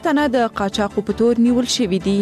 تنه د قاچاقو په تور نیول شوي دي.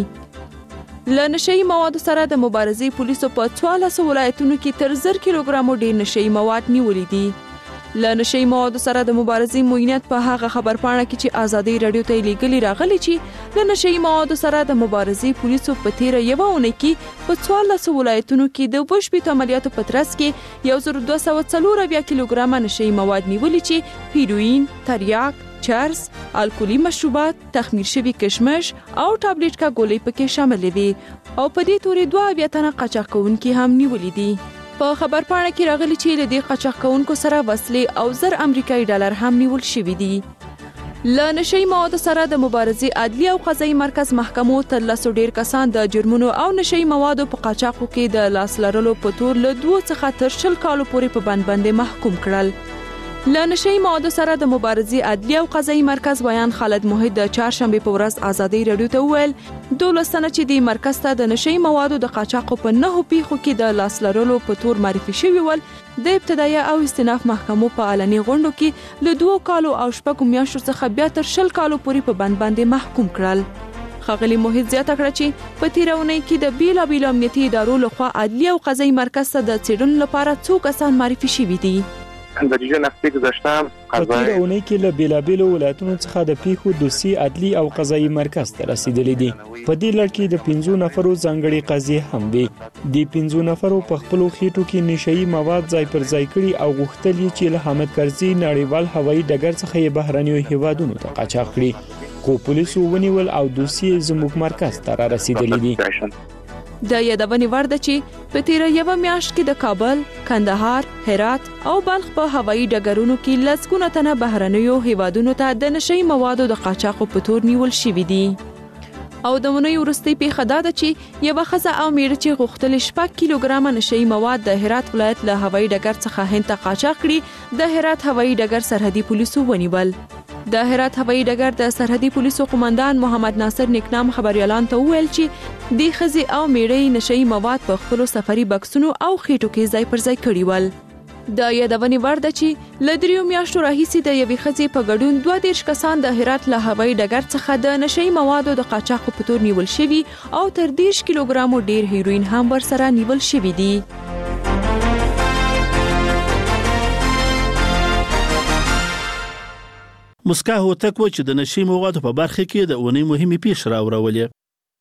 له نشهیي موادو سره د مبارزې پولیسو په 14 ولایتونو کې تر 1000 کیلوګرامو ډیر نشهیي مواد نیولي دي. له نشهیي موادو سره د مبارزې موینت په هغه خبرپاڼه کې چې ازادي رادیو ته لیږلي راغلي چې له نشهیي موادو سره د مبارزې پولیسو په تیره یوه اونۍ کې په 14 ولایتونو کې د بشپړ عملیاتو په ترڅ کې 1240 کیلوګرامه نشهیي مواد نیولي چې هیروین، تریاک، چرس، الکولي مشروبات، تخمیر شوي کشمش او ټابلیټ کا ګولۍ پکې شامل دي او په دې تورې 2 تنه قاچاق کوونکي هم نیولي دي. په خبرپاڼه کې راغلي چې له دې قاچاق کوونکو سره وسلې او 1000 امریکایي ډالر هم نیول شوي دي. له نشهیي موادو سره د مبارزې عدلي او قضایي مرکز محکمو تر 100 ډیر کسان د جرمونو او نشهیي موادو په قاچاقو کې د لاس لرلو په تور له 2 څخه تر 20 کالو پورې په بند باندې محکوم کړل. له نشهیي موادو سره د مبارزې عدلي او قضایي مرکز ویان خالد موحد د چهارشنبه په ورځ ازادي رادیو ته وویل 12 تنه چې د مرکز ته د نشهیي موادو د قاچاقو په 9 پیښو کې د لاس لرلو په تور معرفي شوي ول د ابتدایي او استئناف محکمو په علني غونډو کې له 2 کالو او 6 میاشتو څخه بیا تر 20 کالو پورې په بند باندې محکوم کړل. ښاغلي موحد زیاته کړه چې په تیره اونۍ کې د بیلابیلو امنیتي ادارو لخوا عدلي او قضایي مرکز ته د څېړنو لپاره 2 کسان معرفي شوي دي. نتیجه نفتی گذاشتم په تیره اونۍ کې له بیلابیلو ولایتونو څخه د پیښو دوسي عدلي او قضایي مرکز ته رسیدلي دي. په دې لړ کې د 15 نفرو ځانګړي قضیې هم وي. د 15 نفرو په خپلو خېټو کې نشهیي مواد ځای پر ځای کړي او غوښتل یې چې له حامد کرزي نړیوال هوایي ډګر څخه یې بهرنیو هیوادونو ته قاچاق کړي، خو پولیسو ونیول او دوسي زموږ مرکز ته را رسیدلي دي. د یادونې وړ ده چې په تیره یوه میاشت کې د کابل، کندهار، هرات او بلخ په هوایي ډګرونو کې لسګونه تنه بهرنیو هیوادونو ته د نشهیي موادو د قاچاقو په تور نیول شوي دي. او د اونۍ وروستۍ پیښه دا ده چې یوه ښځه او میړه چې غوښتل 6 کیلوګرامه نشهیي مواد د هرات ولایت له هوایي ډګر څخه هند ته قاچاق کړي د هرات هوایي ډګر سرحدي پولیسو ونیول. د هرات هوایي ډګر د سرحدي پولیسو قومندان محمد ناصر نیکنام خبريالان ته وویل چې د ښځې او میړه نشهیي مواد په خپلو سفري بکسونو او خېټو کې ځای پر ځای کړي ول. د یادونې وړ ده چې له 3 میاشتو راهیسې د یوې ښځې په ګډون 22 کسان د هرات له هوایي ډګر څخه د نشهیي موادو د قاچاقو په تور نیول شوي او تر 10 کیلوګرامو ډیر هیروین هم ورسره نیول شوي دي. مسکا هوتک و چې د نشهیي موادو په برخه کې د اونۍ مهمې پیښې راوړولې.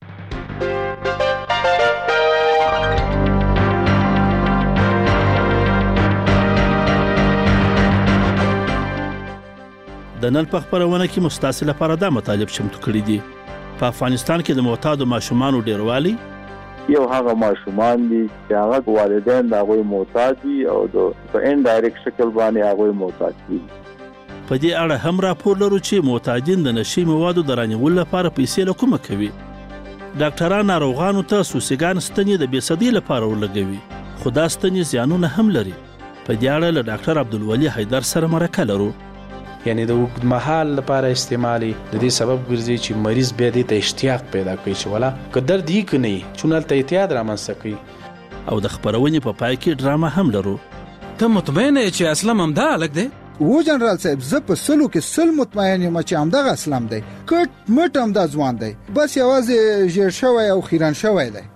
د نن په خبرونه کې مستاسي لپاره دا مطالب چمتو کړی دي. په افغانستان کې د معتادو ماشومانو ډیروالی یو هغه ماشومان دي چې هغه والدین د هغوی معتاد دي او په انډایرکټ شکل باندې هغوی معتاد دي. په دې اړه هم راپور لرو چې معتادین د نشهیي موادو د رانیولو لپاره پیسې له کومه کوي. ډاکټران ناروغانو ته سوسیګان ستنې د بېسدۍ لپاره ورلګوي، خو دا ستنې زیانونه هم لري. په دې اړه له ډاکټر عبدالولي حیدر سره مرکه لرو. یعنی د اوږدمهال لپاره استعمالي د دې سبب ګرځي چې مریض بیا دې ته اشتیاق پیدا کوي چې ولا که درد یې که نه وي چون هلته اعتیاد رامنځته کوي. او د خپرونې په پای کې ډرامه هم لرو. ته مطمئن یې چې اسلم همدا هلک دی؟ و جنرال صاحب زه په 100 کې 100 مطمئن یم چې همدغه اسلم دی. کټ مټ همدا ځوان دی، بس یوازې ژیړ شوی او خیرن شوی دی.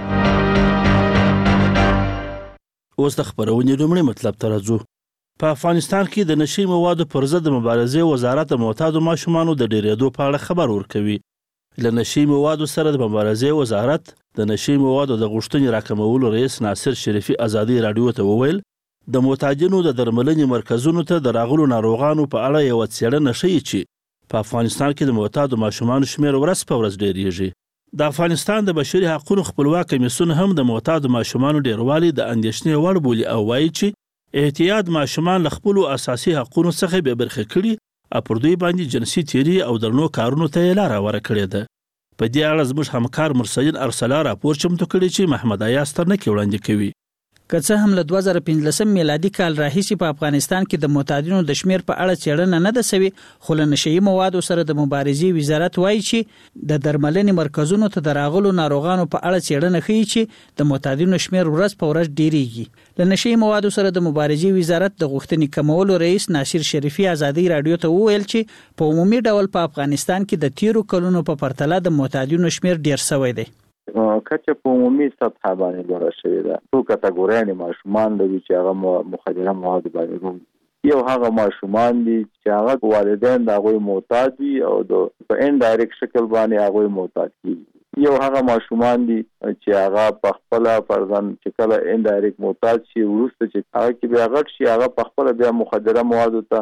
اوس د خپرونې لومړی مطلب ته راځو. په افغانستان کې د نشهیي موادو پر ضد د مبارزې وزارت د معتادو ماشومانو د ډیریدو په اړه خبر ورکوي. له نشهیي موادو سره د مبارزې وزارت د نشهیي موادو د غوښتنې راکمولو رئیس ناصر شریفي ازادي رادیو ته وویل د معتادینو د درملنې مرکزونو ته د راغلو ناروغانو په اړه یوه څېړنه ښیي چې په افغانستان کې د معتادو ماشومانو شمېر ورځ په ورځ ډیریږي. د افغانستان د بشري حقوقو خپلواک کمیسیون هم د معتادو ماشومانو ډیروالی د اندېښنې وړ بولي او وایي چې احتیاط ماشومان له خپلو اساسي حقونو څخه بې برخې کړي او پر دوی باندې جنسي تیري او درنو کارونو ته یې لاره هواره کړې ده. په دې اړه زموږ همکار مرسلین ارسلا راپور چمتو کړی چې محمد ایاز ترنکي وړاندې کوي. که څه هم له 2015 میلادي کال راهیسې په افغانستان کې د معتادینو د شمیر په اړه څېړنه نه ده شوې، خو له نشهیي موادو سره د مبارزې وزارت وایي چې د درملنې مرکزونو ته د راغلو ناروغانو په اړه څېړنه ښیي چې د معتادینو شمیر ورځ په ورځ ډیریږي. له نشهیي موادو سره د مبارزې وزارت د غوښتنې کمولو رئیس ناصر شریفي ازادي رادیو ته وویل چې په عمومي ډول په افغانستان کې د تیرو کلونو په پرتله د معتادینو شمیر ډیر شوی دی. کچه په عمومي سطح باندې لوړه شوې ده. ټول کټګورۍ ماشومان دي چې هغه مخدره مواد باندې روم. یو هغه ماشومان دي چې هغه والدین د هغوی معتاد دي او په انډایرکټ شکل باندې هغوی معتاد دي. یو هغه ماشومان دي چې هغه په خپل فرزند چې کله انډایرکټ معتاد شي وروسته چې هغه کې بیا غټ شي هغه په خپل بیا مخدره مواد ته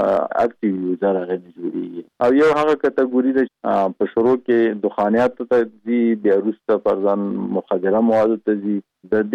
اکټیو یوزر هغه جوړي. او یو هغه کټګوري ده په شروع کې دخانیات ته دي بیا وروسته فرزند مخدره مواد ته دي. د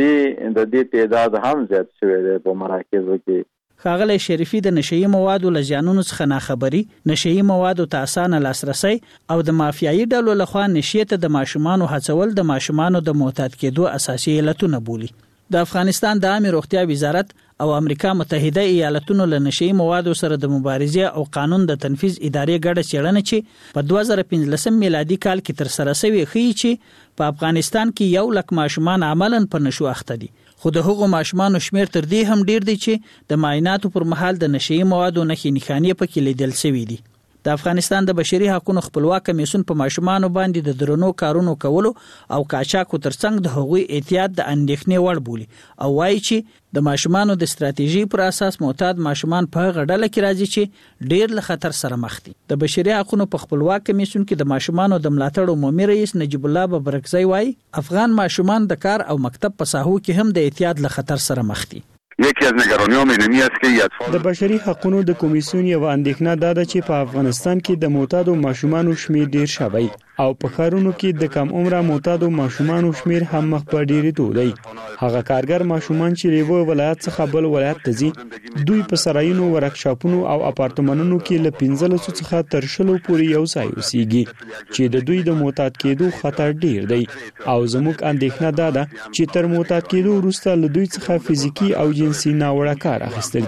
دې تعداد هم زیات شوی دی په مراکزو کې. ښاغلی شریفي د نشهیي موادو له زیانونو څخه ناخبري، نشهیي موادو ته اسانه لاسرسی او د مافیایي ډلو لخوا نشې ته د ماشومانو هڅول د ماشومانو د معتاد کېدو اساسي علتونه بولي. د افغانستان د عامه روغتیا وزارت او امریکا متحده ایالاتونو له نشهیي موادو سره د مبارزې او قانون د تنفیذ ادارې ګډه څېړنه چې په 2015 میلادي کال کې ترسره شوې ښیي چې په افغانستان کې 1 لک ماشومان عملاً په نشو اخته دي، خو د هغو ماشومانو شمیر تر دې هم ډیر دی چې د معایناتو پر مهال د نشهیي موادو نښې نښانې پکې لیدل شوي دي. د افغانستان د بشري حقوقو خپلواک کمیسیون په ماشومانو باندې د درنو کارونو کولو او قاچاقو ترڅنګ د هغوی احتیاط د اندېښنې وړ بولي او وایي چې د ماشومانو د ستراتیژي پر اساس معتاد ماشومان په هغه ډله کې راځي چې ډیر له خطر سره مخ دي. د بشري حقوقو په خپلواک کمیسیون کې د ماشومانو د ملاتړ عمومي رئیس نجیب الله ببرکزی وایي افغان ماشومان د کار او مکتب په ساحو کې هم د احتیاط له خطر سره مخ دي. یکی از نگرانی‌هام اینمی است که اطفال د بشري حقوقو د کمیسیون یو اندېښنه دا ده چې په افغانستان کې د معتادو ماشومانو شمیر ډیر شوی او په ښارونو کې د کم عمره معتادو ماشومانو شمیر هم مخ په ډیرېدو دی. هغه کارګر ماشومان چې له یو ولایت څخه بل ولایت ته ځي دوی په سرایونو ورکشاپونو او اپارتمانونو کې له 15 څخه تر 20 پورې یو ځای اوسېږي چې د دوی د معتاد کېدو خطر ډیر دی او زموږ اندېښنه دا ده چې تر معتاد کېدو وروسته له دوی څخه فزیکی او جنسي ناوړه کار اخیستل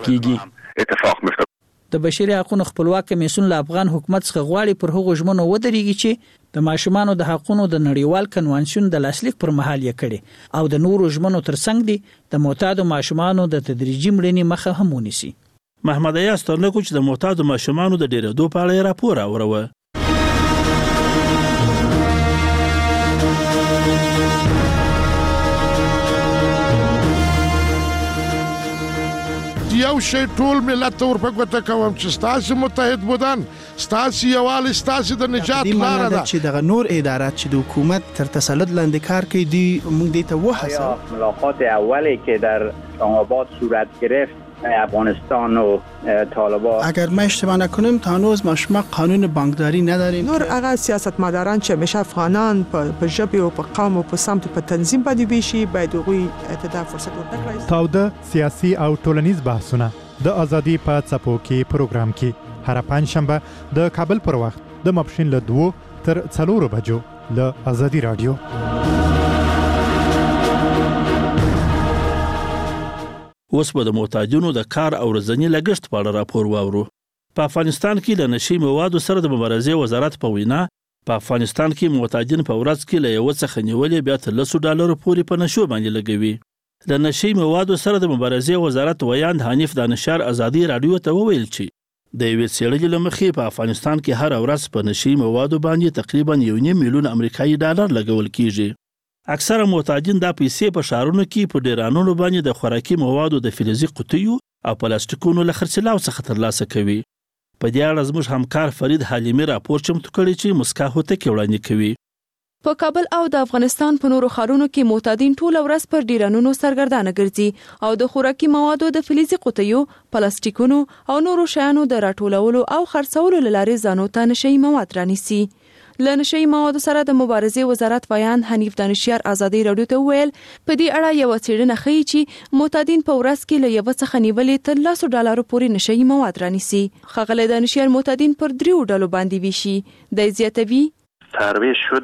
کیږي. د بشري حقوقو خپلواک کمیسیون له افغان حکومت څخه غواړي پر هغو ژمنو ودرېږي چې د ماشومانو د حقوقو د نړیوال کنوانسیون د لاسلیک پر مهال یې کړي او د نورو ژمنو ترڅنګ دي د معتادو ماشومانو د تدریجي مړینې مخه هم ونیسي. محمد ایاز ترنکو چې د معتادو ماشومانو د ډیرېدو په اړه راپور راوړوه. یو شی ټول ملت ور په ګوته کوم چې ستاسو متحد بودن ستاسو یوال ستاسو د نجات لار ده چې دغه نور ادارات چې د حکومت تر تسلط لاندې کار کوي دی موږ دې ته وحسه. ملاقات اولی که در آباد صورت گرفت افغانستان و طالبان اگر ما اشتباه نکنیم تا هنوز ما شما قانون بانکداری نداریم. نور هغه سیاستمداران چې همیشه افغانان په ژبه او په قوم او په سمت په تنظیم باندې ویشي باید هغوی ته فرصت ورکړي. تاوده سیاسي او ټولنیز بحثونه د ازادي په څپو کې پروګرام کې هر پنځشنبه د کابل پر وخت د ماپښین له 2 تر 4 بجو له ازادي رادیو. اوس به د معتادینو د کار او ورځني لګښت په اړه راپور واورو. په افغانستان کې د نشهیي موادو سره د مبارزې وزارت په وینا په افغانستان کې معتادین په ورځ کې له یو څخه نیولې بیا تر $10 پورې په نشو باندې لګوي. د نشهیي موادو سره د مبارزې وزارت ویاند حنیف دانشار ازادي رادیو ته وویل چې د یوې څېړنې له مخې په افغانستان کې هر ورځ په نشهیي موادو باندې تقریبا $1.5 میلیون امریکایي ډالر لګول کیږي. اکثره معتادین دا پیسې په ښارونو کې په ډیرانونو باندې د خوراکي موادو د فلزي قطیو او پلاستیکونو له خرڅلاو څخه ترلاسه کوي. په دې اړه زموږ همکار فرید حلیمي راپور چمتو کړی چې مسکا هوتک وړاندې کوي. په کابل او د افغانستان په نورو ښارونو کې معتادین ټول ورځ پر ډیرانونو سرګردانه ګرځي او د خوراکي موادو د فلزي قطیو، پلاستیکونو او نورو شیانو د راټولولو او خرڅولو له لارې ځانو ته نشهیي مواد رانیسي. له نشهیي موادو سره د مبارزې وزارت ویاند حنیف دانشیار ازادي رادیو ته وویل په دې اړه یو څېړنه ښیي چې معتادین په ورځ کې له یو څخه نیولې تر $10 پورې نشهیي مواد رانیسي. ښاغلی دانشیار معتادین پر 3 ډلو باندې ویشي. د زیاتوي ترویج شده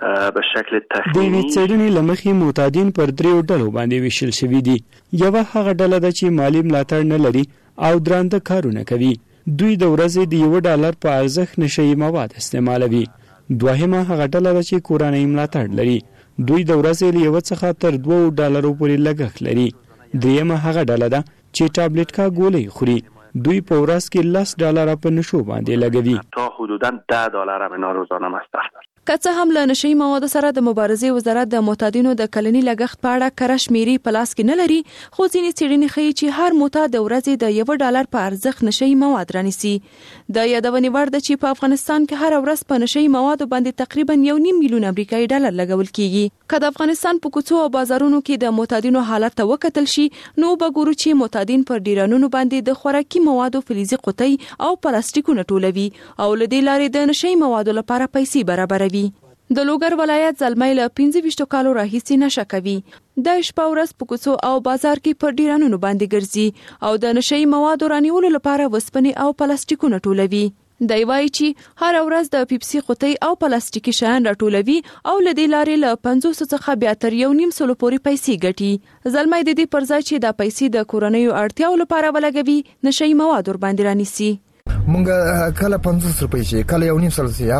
به شکل د تخمینی څېړنې له مخې معتادین پر 3 ډلو باندې ویشل شوي دي. یوه هغه ډله ده چې مالی ملاتړ نه لري او درانده کارونه کوي. دوی د ورځې د $1 په ارزښت نشئی مواد استعمالوي. دوهمه هغه ډله ده چې کورنۍ ملاتړ لري. دوی د ورځې له یو څخه تر $2 پورې لګښت لري. دریمه هغه ډله ده چې ټابلیټ کا ګولۍ خوري. دوی په ورځ کې $10 په نشو باندې لګوي. تا حدوداً $10 هم اینا روزانه مصرف دارن. که څه هم له نشئی موادو سره د مبارزې وزارت د معتادینو د کلني لګښت په اړه کره شمیرې په لاس کې نه لري، خو ځینې څېړنې ښیي چې هر معتاد د ورځې د $1 په ارزښت نشئی مواد رانیسي. د یادونې وړ ده چې په افغانستان کې هر ورځ په نشئی موادو باندې تقریبا $1.5 میلیون امریکایي ډالر لګول کیږي. که د افغانستان په کوڅو او بازارونو کې د معتادینو حالت ته وکتل شي، نو به ګورو چې معتادین پر ډیرانونو باندې د خوراکي موادو فلزي قطۍ او پلاستیکونه ټولوي او له دې لارې د نشئی موادو لپاره پیسې برابروي. د لوګر ولایت زلمی له 25 کالو راهیسې نشه کوي. د شپه ورځ په کوڅو او بازار کې پر ډیرانونو باندې ګرځي او د نشئی موادو رانیولو لپاره وسپنې او پلاستیکونه ټولوي. دی وایي چې هر ورځ د پیپسي قطۍ او پلاستیکي شیان راټولوي او له دې لارې له 500 څخه بیا تر $1.5 پورې پیسې ګټي. زلمی د دې پر ځای چې د پیسې د کورنیو اړتیاو لپاره ولګوي، نشئی مواد ور باندې رانیسي. مونږ کله 50 روپۍ شي، کله $1.5 شي.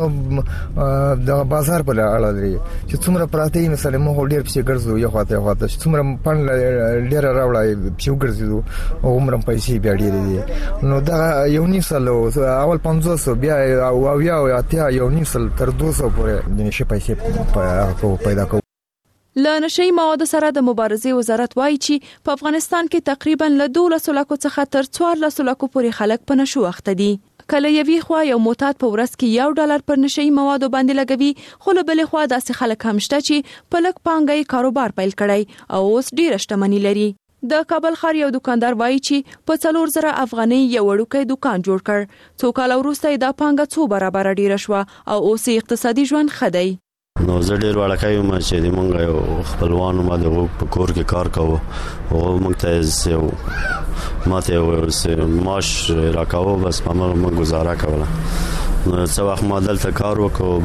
هغه د بازار په اړه لري چې څومره پراته یې مثلا مو ډیر پسې ګرځو یو خاطر څومره پن ډیر راوړای چې ګرځو او عمر پیسې بیا ډیر دي. نو دا $1.5 اول 500 بیا او اتیا $1.5 تر 200 پورې د نشه پیسې پیدا کوي. له نشئی موادو سره د مبارزې وزارت وایي چې په افغانستان کې تقریبا له 12 لکو څخه تر 14 لکو پورې خلک په نشو اخته دي. کله یوې خوا یو معتاد په ورځ کې $1 پر نشئی موادو باندې لګوي، خو له بلې خوا داسې خلک هم شته چې په لږ پانګه کاروبار پیل کړی او اوس ډیره شتمني لري. د کابل ښار یو دکاندار وایي چې په 4,000 افغانۍ یو وړوکی دکان جوړ کړ. څو کاله وروسته دا پانګه 2 برابره ډیره شوه او اوس اقتصادي ژوند ښه دی. نو زه ډیر وړکای یم چې د مونږ یو خپلوانو ما د په کور کې کار کوو او مونږ ته ماته معاش راکاوه، بس مونږ گزاره کوله. نو څو وخت ما دلته کار وکړو،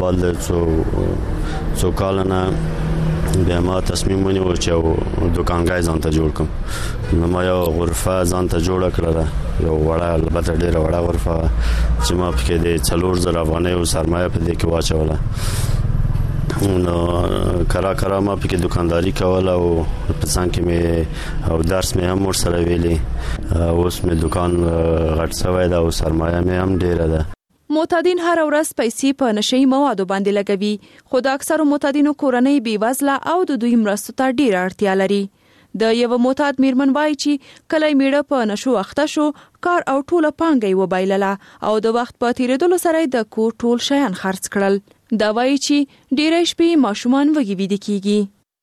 بعد څو کال نه بیا ما تصمیم ونیو چې دکانګای ځان ته جوړ کړم. نو ما یو غرفه ځان ته جوړ کړله، یو وړه البته ډیره وړه غرفه چې ما پکې د 4,000 افغانۍ سرمایه په دې کې واچوله. نو کرا ما پکې دکانداری کوله او په څنګ کې مې او درس مې هم ورسره ویلي. اوس مې دکان غټ شوی دا او سرمایه مې هم ډیره ده. معتادین هر ورځ پیسې په نشئی موادو باندې لګوي، خو د اکثرو معتادینو کورنۍ بیوزله او د دوی مرستو ته ډیره اړتیا لري. د یو معتاد میرمن وایي چې کله میړه په نشو اخته شو، کار او ټوله پانګه یې وبایلله او د وخت په تیریدلو سره د کور ټول شیان خرڅ کړل. دا وایي چې ډیرې شپې ماشومان وږي ویده کیږي.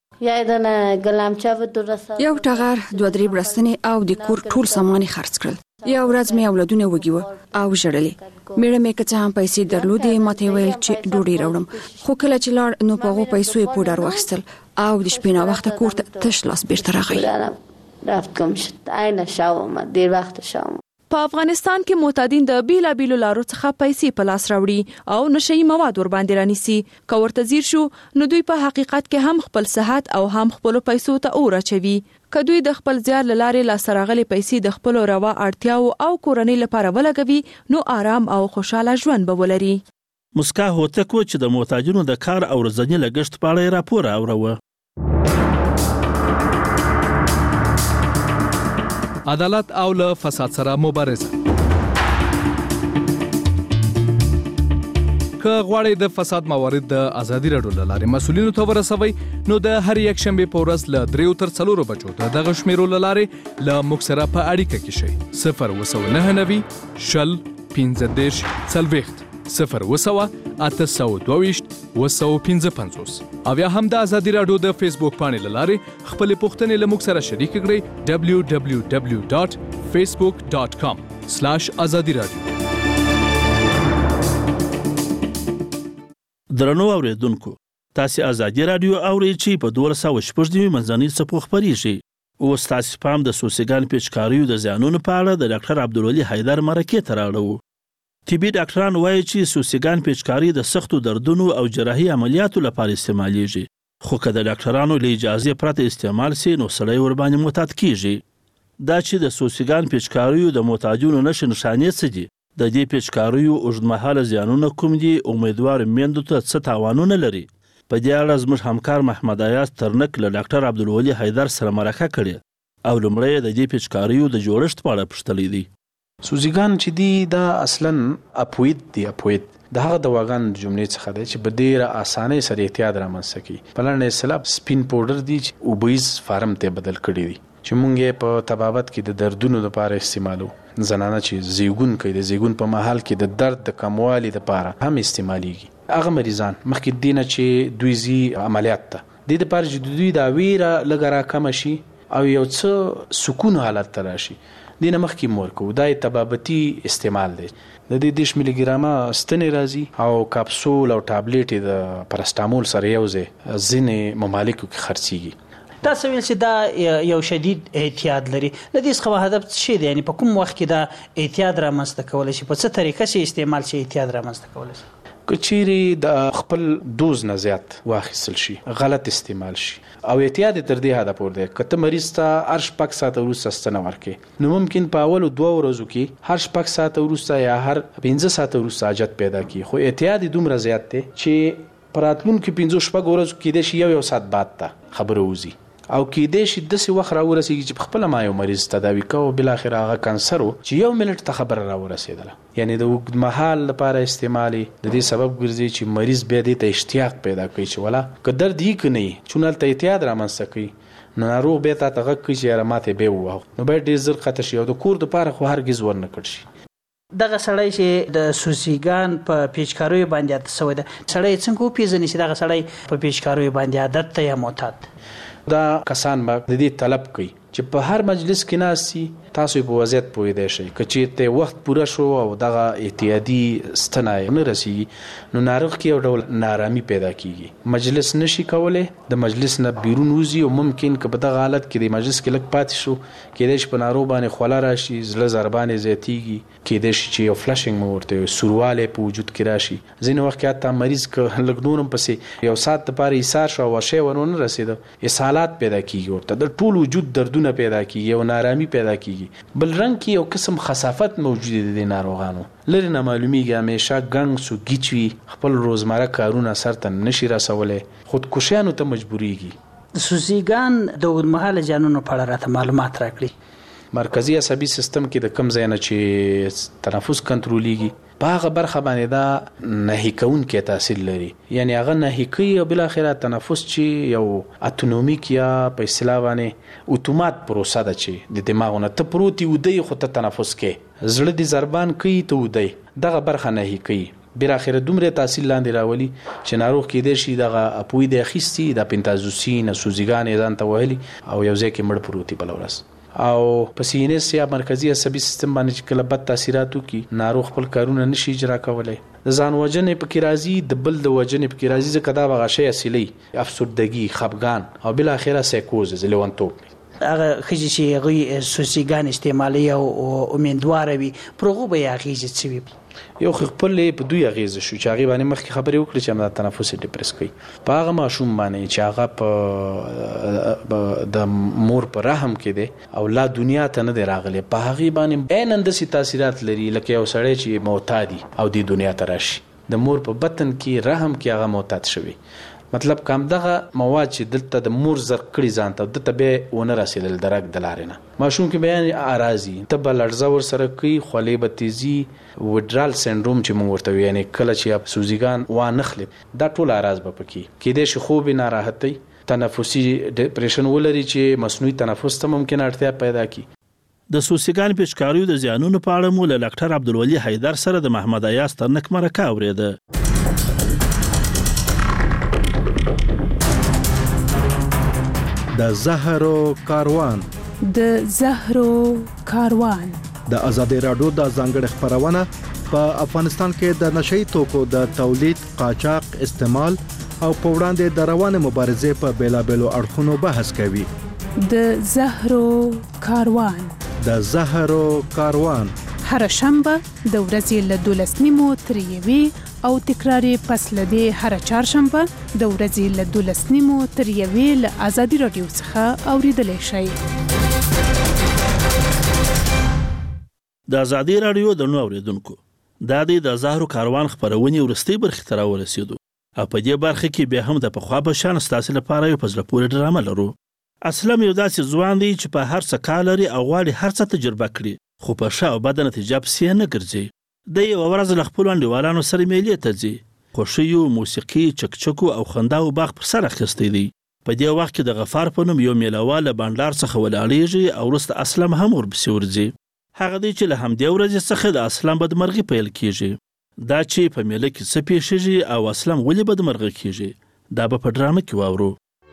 یو ټغر 2-3 برستنې او د کور ټول سامان خرڅ کړل. یو ورځ مې اولادونه وږي و او ژړلې. میړه مې که څه هم پیسې درلودې، ماته ویل چې ډوډۍ راوړم، خو کله چې لاړ نو په هغو پیسو یې پوډر واخیستل او د شپې ناوخته کور ته تش لاس بیرته راغی. په افغانستان کې معتادین د بیلابیلو لارو څخه پیسې په لاس راوړي او نشئی مواد ور باندې رانیسي. که ورته ځیر شو نو دوی په حقیقت کې هم خپل صحت او هم خپل پیسو ته اور اچوي. که دوی د خپل زیار له لارې لاسته راغلي پیسې د خپل روا اړتیاو او کورنۍ لپاره ولګوي، نو آرام او خوشاله ژوند به ولري. مسکا هوتک چې د معتادینو د کار او ورځني لګښت په اړه راپور اوروه. عدالت او له فساد سره مبارزه. که غواړئ د فساد موارد د ازادي راډیو له لارې مسؤلینو ته ورسوئ، نو د هر یک شنبې په ورځ له 3 تر 4 بجو د دغه شمیرو له لارې له موږ سره په اړیکه کې شئ. 02990 شل 15 40 02822 255 او یا هم د ازادي راډیو د فیسبوک پاڼې له لارې خپل پوښتنې له موږ سره شریک کړئ. www.facebook.com/azadi-radio. درنو اوریدونکو، تاسو ازادي راډیو اورئ چې په 1290 منځنۍ څپو خبريږي. اوس تاسو پام د سوسیګان پیچکاریو د زیانونو په اړه د ډاکټر عبدالولي حیدر مرکه تراړو. طبي ډاکټران وایي چې سوسیګان پیچکاري د سختو دردونو او جراحي عملیاتو لپاره استعمالیږي، خو که د ډاکټرانو له اجازې پرته استعمال سي نو سړی ورباندې معتاد کیږي. دا چې د سوسیګان پیچکاریو د معتادینو نښې څه دي، د دې پیچکاریو اوږدمهاله زیانونه کوم دي، امیدوار میندو ته څه تاوانونه لري. په دې اړه زموږ همکار محمد ایاز ترنک له ډاکټر عبدالولي حیدر سره مرکه کړې او لومړی د دې پیچکاریو د جوړښت په اړه پوښتلی دی. سوزیګان چې دی دا اصلا اپوید دی. اپوید د هغه دواګانو د جملې څخه دی چې په ډېره اسانۍ سره اعتیاد رامنځته کوي. په لنډه اصطلاح سپین پوډر دی چې اوبیز فارم ته بدل کړی دی چې مونږ یې په طبابت کې د دردونو لپاره استعمالو. زنانه چې زیږون کوي د زیږون په محل کې د درد د کموالي لپاره هم استعمالیږي. هغه مریضان مخکې دینه چې دوی زی عملیات ته د دې لپاره چې دوی دا ویره لږ راکمه شي او یو څه سکون حالت ته راشي دینه مخکې مور کو دا طبابتي استعمال دی. د دې 10 ملي ګرامه ستنې راځي او کاپسول او ټابلیټ د پاراسټامول سره یو ځای ځینې ممالکو کې خرڅيږي. دا سویل چې دا یو شدید اعتیاد لري، د دې څخه هدف څه دی؟ یعنی په کوم وخت کې دا اعتیاد رامنځته کولای شي، په څه طریقه چې استعمال شي اعتیاد رامنځته کولای شي؟ کچيري د خپل دوز نه زیات واخیستل شي، غلط استعمال شي او اعتیاد تر دې حد پورې دی کته مریض ته هر شپږ ساعته وروسته ستنه ورکړي نو ممکن په اولو 2 ورځو کې هر شپږ ساعته وروسته یا هر 15 ساعته وروسته حاجت پیدا کی. خو اعتیاد دومره زیات دی چې پراتلونکو 15 شپږ ورځو کې د شی یو ساعت بعد ته خبره وزي او کې د شي د څه وخت راورسیږي چې خپل ما یو مریض تداوي کوي بل اخر هغه کانسر چې یو منټ ته خبر راورسیدله. یعنی د وګد محل لپاره استعمالي د دې سبب ګرځي چې مریض به د اشتیاق پیدا کوي چې ولا که درد یې کني چونل ته اعتیاد رامنځته کوي نو ناروغ به ته تغه کوي چې رماته به وو نو به ډیر زر خطر شي او د کور د پاره خو هرگز ورنه کړ شي. دغه سړی چې د سوسیګان په پیچکاریو باندې عادت شوی دی، سړی څنګه پیژني چې دغه سړی په پیچکاریو باندې عادت ته یا معتاد؟ دا کسان به د دې طلب کوي چې په هر مجلس کې ناسي تاسو په وضعیت پوهیدئ شئ که چیرته وخت پوره شو او دغه احتیاطي ستنه نه رسی نو ناروغ کې یو ډول نارامي پیدا کیږي، مجلس نشي کولای، د مجلس نه بیرون وځي او ممکن که په دغه حالت کې د مجلس کې لږ پاتې شو کېدای شي په ناروغ باندې خوله راشي، زړه ضربان زیاتیږي، کېدای شي چې یو فلشینګ مو ورته سورواله په وجود کې راشي. ځینې وخت کې حتی مریض که لږ نورم پسې یو ساعت لپاره ایثار شو او شی ورونه رسیدو اسهالات پیدا کیږي، ورته د ټول وجود دردونه پیدا کیږي او نارامي پیدا کیږي. بل رنګ کې یو قسم خسافت موجود دي ناروغانو لري نه معلومیږي، همیشه ګنګ سو گیچوي، خپل روزمره کارونه سرته نشي رسولای، خودکشیانو ته مجبوریږي. سوزیګان د اوږدمهاله زیانونو په اړه راته معلومات راکړي. مرکزی عصبي سیستم کې د کم ځای نه چې تنفس کنټرولېږي په هغه برخه باندې دا نهي کوونکی تاثیر لري، یعنی هغه نهي کوي او بل اخره تنفس چې یو اتونومیک یا په اصطلاح باندې اتومات پروسه ده چې د دماغونه ته پروتي ودی خو ته تنفس کې زړه دي ضربان کوي ته ودی دغه برخه نهي کوي، بیر اخره دومره تاثیر لاندې راولي چې ناروغ کېدای شي دغه اپوی د اخیستي د پنتازوسین سوزیګان ځان ته وهلي او یو ځای کې مړ پروتي بل ورځ او په سینې یا مرکزی عصبي سیستم باندې چې کله بد تاثیرات وکړي ناروغ خپل کارونه نشي اجرا کولای. د ځان وژنې پکې راځي، د بل د وژنې پکې راځي، ځکه دا به غشي اصلي افسردګي، خپګان او بل اخره سایکوزز لیونتوب. هغه خځې چې هغوی سوسیګان استعمالوي او امیندواره وي پر هغو به یې اغېزې څه وي؟ یو خپل په دوی اغیزه شو چې هغه باندې مخکې خبرې وکړي چې همدا تنفس ډیپریس کوي په هغه ماشوم باندې چې هغه په د مور په رحم کې دی او لا دنیا ته نه دی راغلی، په هغه باندې عیناً داسې تاثیرات لري لکه یو سړی چې معتاد او د دنیا ته راشي، د مور په بطن کې رحم کې هغه معتاد شوی. مطلب کوم دغه مواد چې دلته د مور زر کړي ځان ته دته به ونه رسیدل درک دلارې نه ماشوم کې بیان اراضي ته بل لړزه ور سره کوي، خولې به تیزي، وډرال سندروم چې موږ ورته یعنی کله چې سوزیګان و نخلي دا ټول اراض به پکې کېدای شي خوب ناراحتي، تنفسي ډیپریشن ولري چې مصنوعي تنفس ته ممکن اړتیا پیدا کی. د سوسیګان پیچکاریو د زیانونو په اړه مو له ډاکټر عبدالولي حیدر سره د محمد ایاز ترنک مرکه اورېده. د زهرو کاروان د ازادي راډیو د ځانګړي خبرونه په افغانستان کې د نشئی توکو د تولید، قاچاق، استعمال او په وړاندې د روانه مبارزې په بیلابېلو اړخونو بحث کوي. د زهرو کاروان هر شنبه د ورځې له 12:30 تر 1 او تکراری پس له دې هر چهارشنبه د ورځې له 12:30 تر 1 له آزادي رادیو څخه اوریدلای شئ. د آزادي رادیو د نو اوریدونکو دا د زهرو کاروان خبرونه ورستي برخه تر ورسېدو. په دې برخه کې به هم د پخوا په شان ستاسو لپاره یو فزله پوره ډرامه لرو. اسلم یو داسې ځوان دی چې په هر څه کال لري او غواړي هر څه تجربه کړي، خو په ښه او بد نتیجه پسې نه ګرځي. د یو ورځ له خپل انډیوالانو سره میلې ته ځي، خوښیو، موسیقي، چکچکو او خندا او باغ پر سر اخیستی دی. په دې وخت کې د غفار په نوم یو میلاواله بانډار څخه ولاړیږي او وروسته اسلم هم ورپسې ورځي. هغه دی چې له همدې ورځې څخه د اسلم بدمرغي پیل کیږي. دا چې په میله کې څه پیښیږي او اسلم ولې بدمرغه کیږي دا به په ډرامه کې واورو.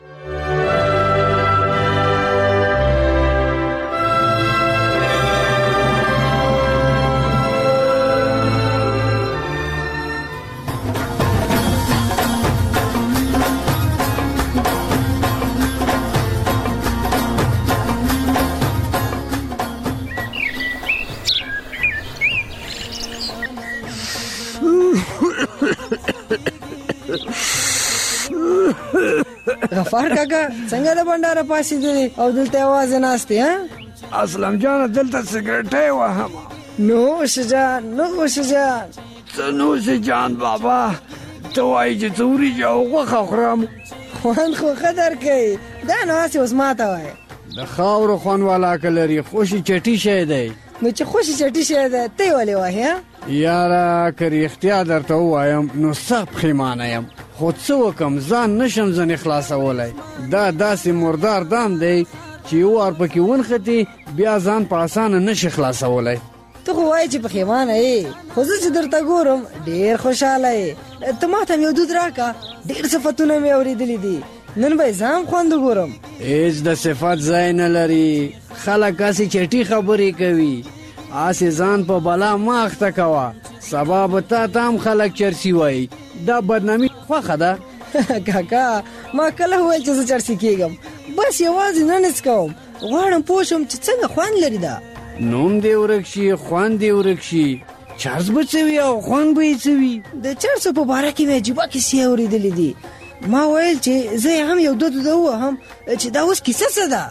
غفار کاکا څنګه د بنداره پاسې دی او دلته आवाज ناشته ها؟ اسلم جان دلته سیګریټ وهم. نوش جان نوش جان نوش جان بابا ته وایي چې څوري جو غوښه خورم. خوان خو قدر کوي دا نو هسې اوس ماته وایي د خاورو خوان والا کلري خوشي چټي شی دی. نو چې خوشي چټي شی دی ته ولې وایې؟ یاره که رښتیا درته ووایم نو سخت پښیمانه یم، خو څه وکم ځان نشم ځنې خلاصولی. دا داسې مردار دام دی چې یو وار پکې ونښتې بیا ځان په اسانه نشي خلاصولی. ته خو وایې چې پښیمانه یې، خو زه چې درته ګورم ډېر خوشحاله یې. ته ما ته هم یو دود راکړه، ډېر صفتونه مې اورېدلي دي، نن به یې زه هم خوند وګورم. هېڅ د صفت ځای نه لري، خلک هسې چټي خبرې کوي. آسې ځان په بلا مه اخته کوه، سبا به تا ته هم خلک چرسي وایي. دا بدنامي خوښه ده. کاکا ما کله وویل چې زه چرسي کېږم، بس یوازې نن هېڅ کوم، غواړم پوه شم چې څنګه خوند لري. دا نوم دې ورک شي، خوند دې ورک شي، چرس به څه وي او خوند به یې څه وي. د چرسو په باره کې مې عجیبه کیسې اورېدلې دي. ما ویل چې زه یې هم یو دود ووهم چې دا اوس کیسه څه ده.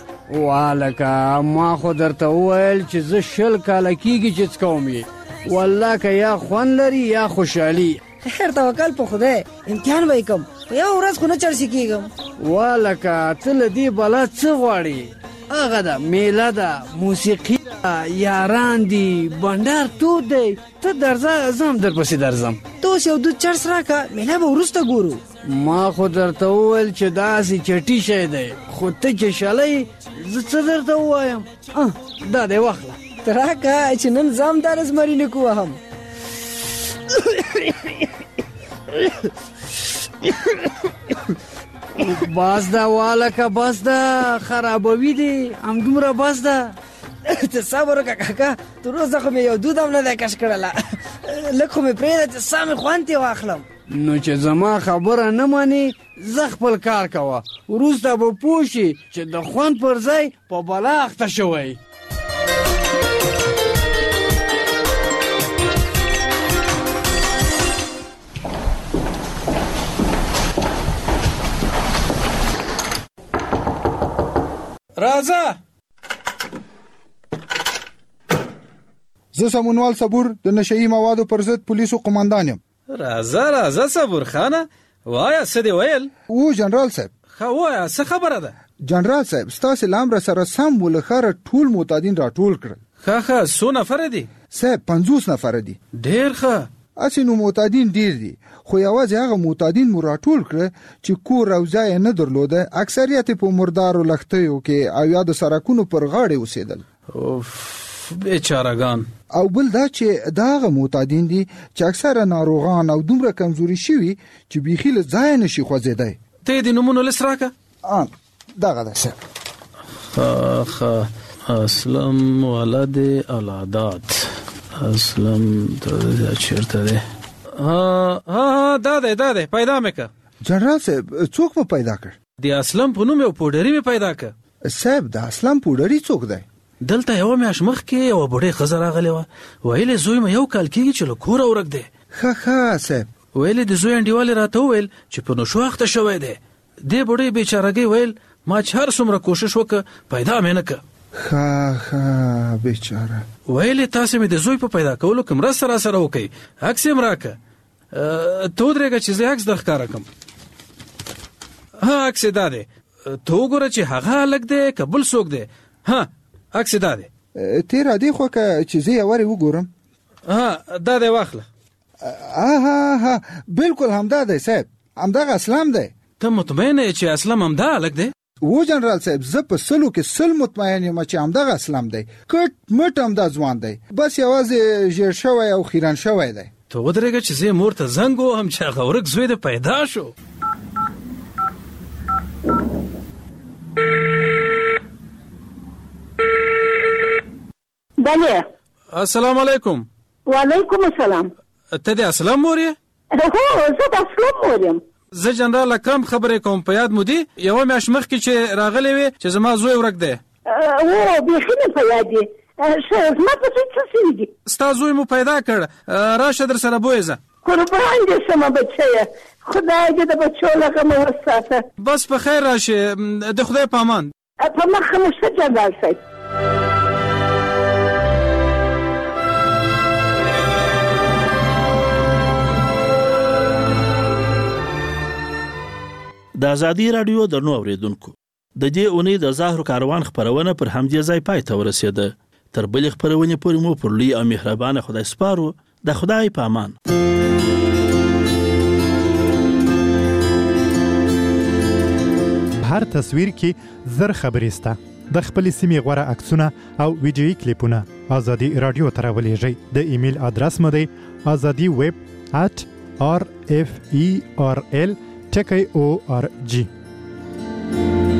والکه ما خو درته وویل چې زه 20 کاله کېږي چې څکوم یې، والله که یا خوند لري یا خوشحالي. خیر توکل په خدای، امتحان به یې کوم، په یو ورځ خو نه چرسي کېږم. والکه ته له دې بلا څه غواړې؟ هغه ده میله ده، موسیقي ده، یاران دي، بنډار تود دی. ته درځه زه هم درپسې درځم. ته اوس یو دود چرس راکړه، میله به وروسته ګورو. ما خو درته وویل چې داسې چټي شی دی، خو ته چې شلی زه څه درته ووایم؟ دا دی واخله. ته راکړه چې نن زه هم دا رزمري نه کوهم. بس ده والکه بس ده، خرابوي دي همدومره بس ده. ته صبر وکړه کاکا، تر اوسه خو مې یو دود هم نه دی کش کړله. لږ خو مې پرېږده چې سا مې خوند ترې واخلم. نو چې زما خبره نه منې زه خپل کار کوه، وروسته به پوه شي چې د خوند پر ځای په بلا اخته شوی. راځه. زه سمونوال صبور د نشئی موادو پر ضد پولیسو قومندان یم. راځه صبور خانه، وایا څه دی ویل؟ و جنرال صاحب. ښه وایا څه خبره ده؟ جنرال صاحب ستاسې لامره سره سم ولخره ټول معتادین راټول کړل. ښه څو نفره دي؟ صاحب 50 نفره دي. ډېر ښه. اسې نو معتادین ډېر دي، خو یوازې هغه معتادین مو راټول کړه چې کور او ځای نه درلوده، اکثریت په مردارو لښتیو کې او یا د سړکونو پر غاړې اوسېدل. بیچارهګان. او بل دا چې دا هغه معتادین دي چې اکثره ناروغان او دومره کمزوري شوي چې بیخي له ځایه نشي خوځېدی. ته دې نومونه لیست راکړه. دغه ده صاحب. ښه اسلم ولد العادات. اسلم ته چیرته دی؟ دا دی پیدا مې که. جنرال صاحب څوک مو پیدا کړ؟ د اسلم په نوم یو پوډري مې پیدا کړ. صاحب د اسلم پوډري څوک دی؟ دلته یو میاشت مخکې یو بوډۍ ښځه راغلې وه. ویلې زوی مې یو کال کېږي چې له کوره ورک دی. ښه صاحب. ویلې د زوی انډیوالې راته وویل چې په نشو اخته شوی دی. دې بوډۍ بیچارګۍ ویل ما چې هر څومره کوشش وکړه پیدا مې نه کړه. ښه بیچاره. ویلې تاسې مې د زوی په پیدا کولو کې مرسته راسره وکړئ، عکس یې م راکړه. ته ودرېږه چې زه عکس در ښکاره کړم. ها عکس یې دا دی، ته وګوره چې هغه هلک دی که بل څوک دی. ها عکس یې دا دی. ته راځې خو که چې زه یې ورې وګورم. ها دا دی واخله. ها بالکل همدا دی صاحب، همدغه اسلام دی. ته مطمئن یې چې اسلام همدا هلک دی؟ و جنرال صاحب زه په 100% مطمئن یم چې همدغه اسلام دی. کټ مټ همدا ځوان دی، بس یوازې ژیړ شوی او خیرن شوی دی. ته ودرېږه چې زه مور ته زنګ ووهم چې هغه ورک زوی دې پیدا شو. بله. السلام علیکم. وعلیکم السلام. ته د اسلام مور یې؟ هو زه د اسلام مور یم. زه جنرال اکرم خبرې کوم. په یاد مو دي یوه میاشت مخکې چې راغلی وې چې زما زوی ورک دی؟ او بیخي مې په یاد دي. ښه زما په زوی څه سوي دي؟ ستا زوی مو پیدا کړ، راشه در سره بویزه. قربان دې شمه بچیه، خدای دې د بچو له غمه وساته. بس په خیر راشه، د خدای په امان. په مخه مو ښه جنرال صاحب. د ازادي رادیو درنو اوریدونکو، د دې اونۍ د زهرو کاروان خبرونه پر همدې ځای پای ته ورسېده. تر بلې خبرونې پورې مو پر لوی او مهربانه خدای سپارو. د خدای په امان. هر تصویر کې زر خبرې سته. د خپل سیمې غوره عکسونه او ویډیويي کلیپونه ازادي رادیو ته راولېږئ. د ایمیل ادرس مو دی azadiweb@rferl.org.